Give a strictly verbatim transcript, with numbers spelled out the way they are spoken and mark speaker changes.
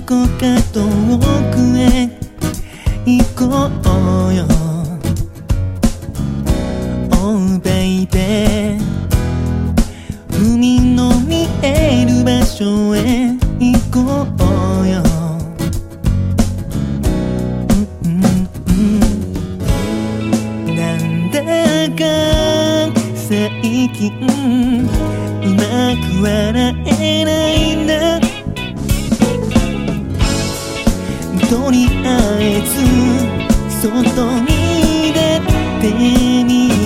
Speaker 1: こか遠くへ行こうよ Oh baby 海の見える場所へ行こうよ、うんうんうん、なんだか最近うまく笑えないんだ。とりあえず外に出てみ